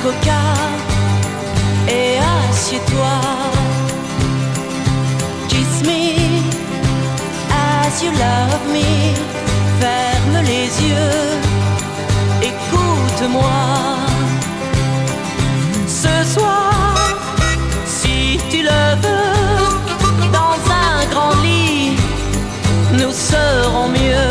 coca et assieds-toi. Kiss me as you love me. Ferme les yeux, écoute-moi. Ce soir, si tu le veux, dans un grand lit, nous serons mieux.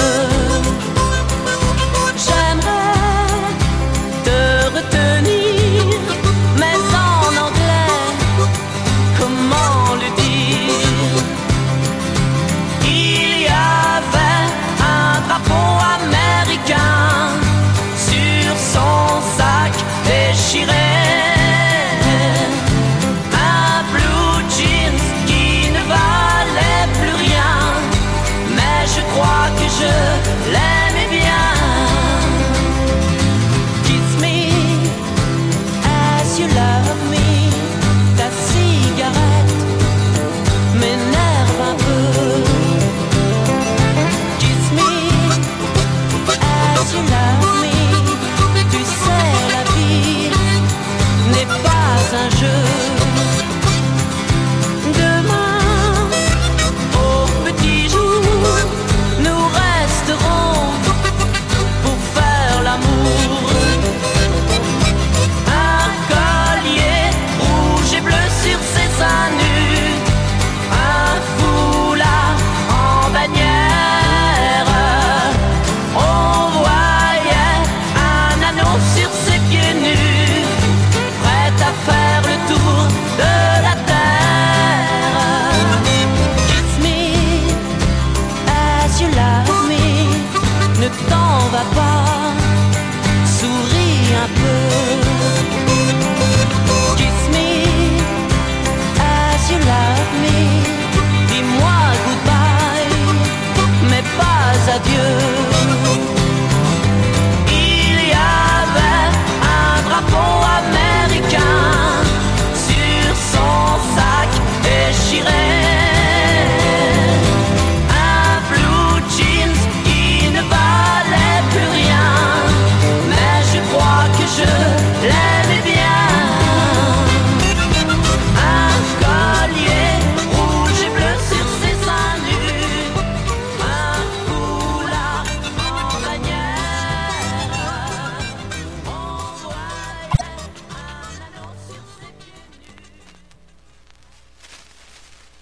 Un blue jeans qui ne valait plus rien, mais je crois que je l'aimais bien. Kiss me as you love me. Ta cigarette m'énerve un peu. Kiss me as you love me. Tu sais, la vie n'est pas un jeu. Demain, au petit jour, nous resterons pour faire l'amour. Un collier rouge et bleu sur ses seins nus, un foulard en bannière. On voyait un anneau sur ses pieds nus, prête à faire le tour de la terre. Kiss me as you love me. Ne t'en va pas, souris un peu.